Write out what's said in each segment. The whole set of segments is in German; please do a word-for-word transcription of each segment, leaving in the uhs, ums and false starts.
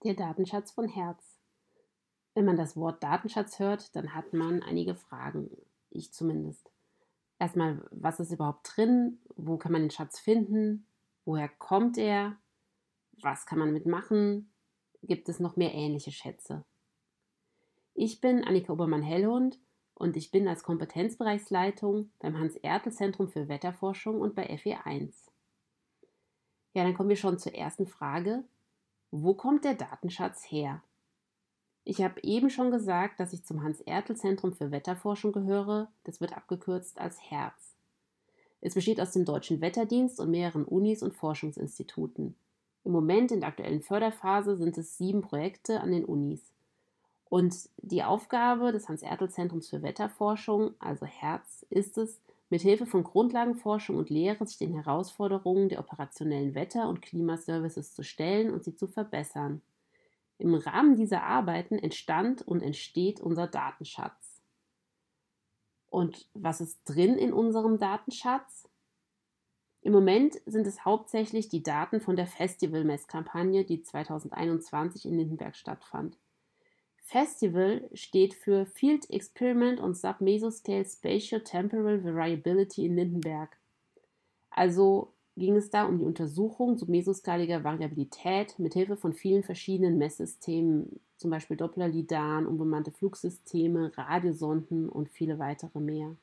Der Datenschatz von Hertz. Wenn man das Wort Datenschatz hört, dann hat man einige Fragen. Ich zumindest. Erstmal, was ist überhaupt drin? Wo kann man den Schatz finden? Woher kommt er? Was kann man damit machen? Gibt es noch mehr ähnliche Schätze? Ich bin Annika Obermann-Hellhund und ich bin als Kompetenzbereichsleitung beim Hans-Ertl-Zentrum für Wetterforschung und bei F E eins. Ja, dann kommen wir schon zur ersten Frage. Wo kommt der Datenschatz her? Ich habe eben schon gesagt, dass ich zum Hans-Ertl-Zentrum für Wetterforschung gehöre. Das wird abgekürzt als HERZ. Es besteht aus dem Deutschen Wetterdienst und mehreren Unis und Forschungsinstituten. Im Moment in der aktuellen Förderphase sind es sieben Projekte an den Unis. Und die Aufgabe des Hans-Ertl-Zentrums für Wetterforschung, also HERZ, ist es, mit Hilfe von Grundlagenforschung und Lehre sich den Herausforderungen der operationellen Wetter- und Klimaservices zu stellen und sie zu verbessern. Im Rahmen dieser Arbeiten entstand und entsteht unser Datenschatz. Und was ist drin in unserem Datenschatz? Im Moment sind es hauptsächlich die Daten von der Festival-Messkampagne, die zweitausendeinundzwanzig in Lindenberg stattfand. Festival steht für Field Experiment on Sub-Mesoscale Spatio-Temporal Variability in Lindenberg. Also ging es da um die Untersuchung submesoskaliger Variabilität mit Hilfe von vielen verschiedenen Messsystemen, zum Beispiel Doppler-Lidan, unbemannte Flugsysteme, Radiosonden und viele weitere mehr.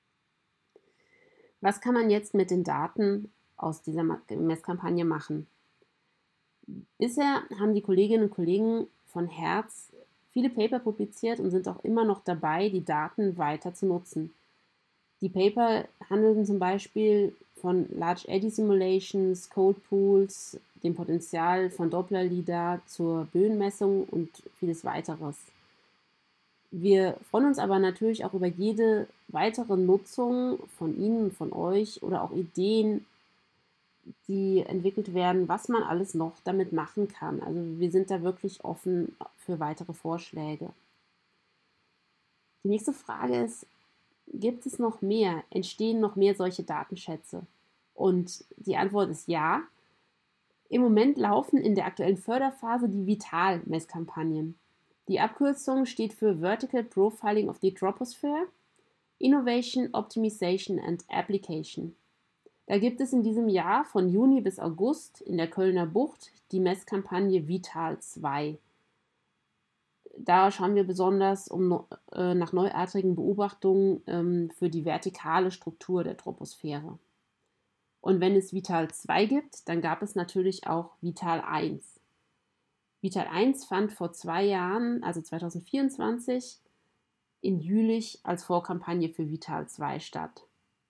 Was kann man jetzt mit den Daten aus dieser Messkampagne machen? Bisher haben die Kolleginnen und Kollegen von HERZ viele Paper publiziert und sind auch immer noch dabei, die Daten weiter zu nutzen. Die Paper handeln zum Beispiel von Large Eddy Simulations, Code Pools, dem Potenzial von Doppler-Lidar zur Böenmessung und vieles weiteres. Wir freuen uns aber natürlich auch über jede weitere Nutzung von Ihnen, von euch oder auch Ideen, die entwickelt werden, was man alles noch damit machen kann. Also wir sind da wirklich offen für weitere Vorschläge. Die nächste Frage ist, gibt es noch mehr? Entstehen noch mehr solche Datenschätze? Und die Antwort ist ja. Im Moment laufen in der aktuellen Förderphase die VITAL-Messkampagnen. Die Abkürzung steht für Vertical Profiling of the Troposphere, Innovation, Optimization and Application. Da gibt es in diesem Jahr von Juni bis August in der Kölner Bucht die Messkampagne VITAL zwei. Da schauen wir besonders um, äh, nach neuartigen Beobachtungen ähm, für die vertikale Struktur der Troposphäre. Und wenn es VITAL zwei gibt, dann gab es natürlich auch VITAL eins. VITAL eins fand vor zwei Jahren, also zweitausendvierundzwanzig, in Jülich als Vorkampagne für VITAL zwei statt.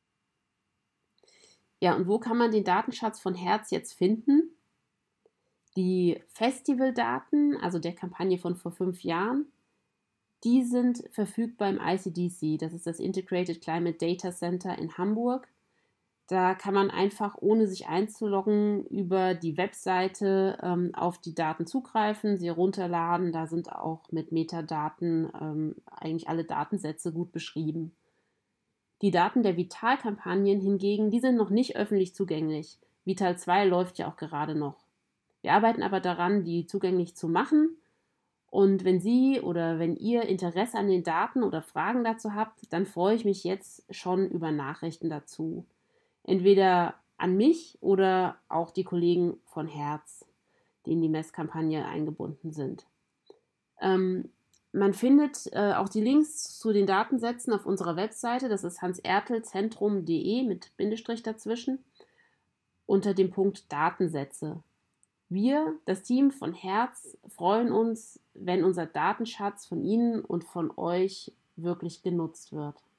Ja, und wo kann man den Datenschatz von HERZ jetzt finden? Die Festivaldaten, also der Kampagne von vor fünf Jahren, die sind verfügbar im I C D C. Das ist das Integrated Climate Data Center in Hamburg. Da kann man einfach, ohne sich einzuloggen, über die Webseite ähm, auf die Daten zugreifen, sie runterladen. Da sind auch mit Metadaten ähm, eigentlich alle Datensätze gut beschrieben. Die Daten der VITAL-Kampagnen hingegen, die sind noch nicht öffentlich zugänglich. VITAL zwei läuft ja auch gerade noch. Wir arbeiten aber daran, die zugänglich zu machen. Und wenn Sie oder wenn ihr Interesse an den Daten oder Fragen dazu habt, dann freue ich mich jetzt schon über Nachrichten dazu. Entweder an mich oder auch die Kollegen von HERZ, die in die Messkampagne eingebunden sind. Ähm, man findet äh, auch die Links zu den Datensätzen auf unserer Webseite, das ist hansertlzentrum punkt de mit Bindestrich dazwischen, unter dem Punkt Datensätze. Wir, das Team von HERZ, freuen uns, wenn unser Datenschatz von Ihnen und von euch wirklich genutzt wird.